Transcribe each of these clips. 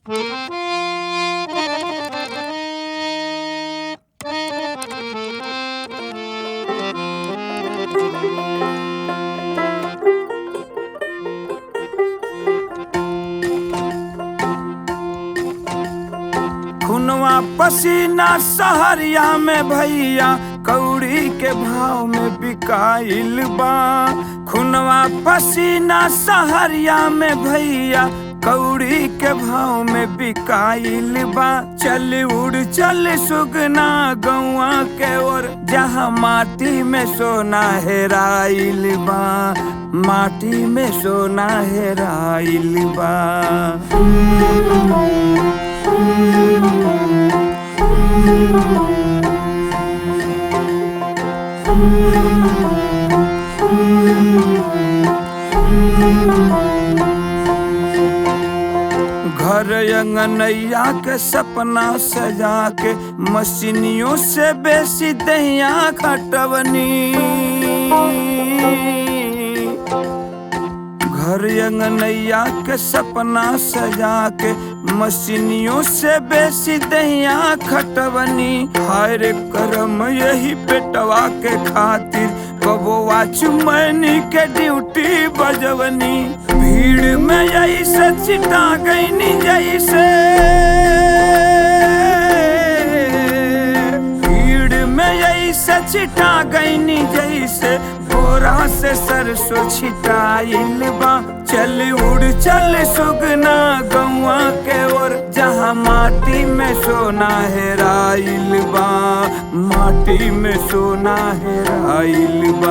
खुनवा पसीना सहरिया में भैया कौड़ी के भाव में बिकाइल बा। खुनवा पसीना सहरिया में भैया कौड़ी के भाव में बिकाइल बा। चल उड़ चल सुगना गौआ के ओर जहाँ माटी में सोना हेराइल बा, माटी में सोना हेराइल बा। घर अंगनैया के सपना सजा के मशीनियों से बेसी दहिया खटवनी। घर अंगनैया के सपना सजा के मशीनियों से बेसी दहिया खटवनी। हाय रे करम यही पेटवा के खातिर कबोवा चुमैनी के ड्यूटी बजवनी। भीड़ में यही से चिटा गईनी जैसे, भीड़ में यही से चिटा गईनी जैसे बोरा से सरसों छिटाइल बा। चल उड़ चल सुगना गौआ के ओर जहाँ माटी में सोना हेराइल बा, माटी में सोना हेराइल बा।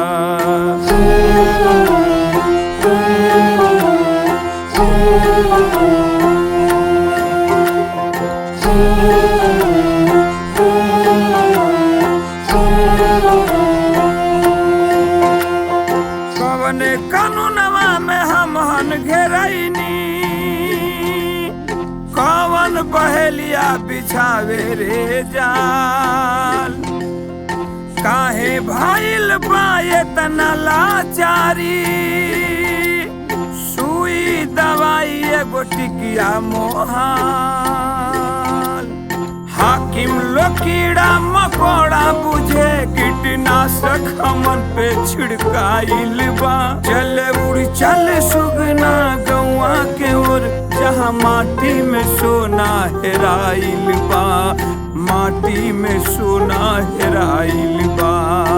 कवने कानूनवा में हमहन घेरैनी, कवन बहेलिया बिछावे रे जाल। काहे भाइल बा एतना लाचारी, सुई दवाई एगो टिकिया मोहाल। हाकिम लोग कीड़ा मकोड़ा बुझे कीटनाशक हमन पे छिड़काइल बा। चल उड़ चल सुगना गौआ के ओर जहाँ माटी में सोना हेराइल बा, माटी में सोना हेराइल बा।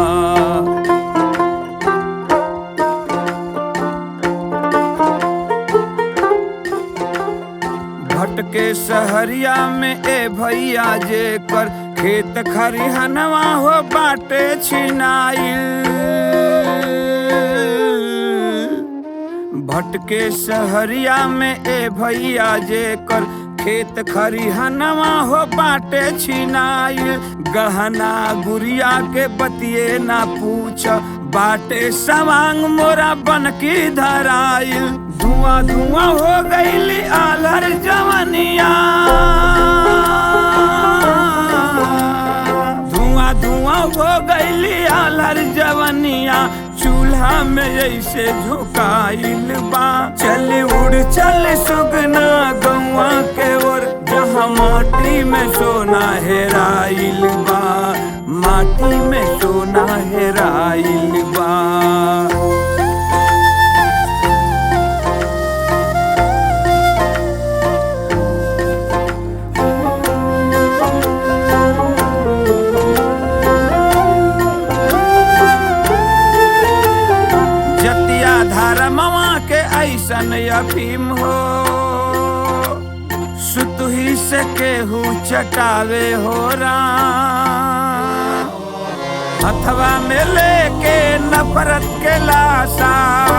भटके सहरिया में ए भैया जे कर खेत खरिहनवा हो बाटे छिनाइल। भटके सहरिया में ए भैया जे कर खेत खरिहनवा हो बाटे छिनाइल। गहना गुड़िया के बतिये ना पूछ, बाटे सवांग मोरा बनकी धराइल। धुआं धुआं हो गईली आलर जवनिया, धुआं धुआं हो गईली आलर जवनिया। चूल्हा में ऐसे झुकाइल बा। चल उड़ चल सुगना गौआ के ओर जहाँ माटी में सोना हेराइल बा, माटी में सोना हेराइल बा। ऐसन अफीम हो सुतही से केहू चटावे हो राम। हथवा में लेके नफरत के लाशा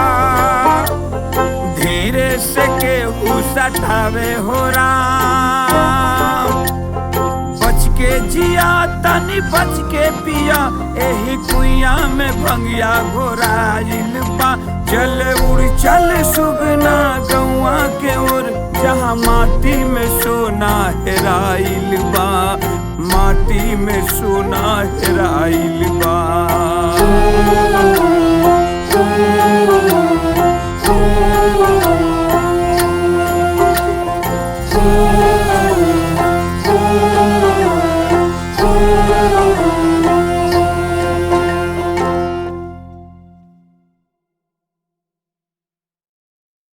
धीरे से केहू सटावे हो राम। बच के जिया तनी बच के पिया, एही कुइया में भंगिया घोराइल बा। चल उड़ चल सुगना गौआ के ओर जहाँ माटी में सोना हेराइल बा, माटी में सोना हेराइल बा।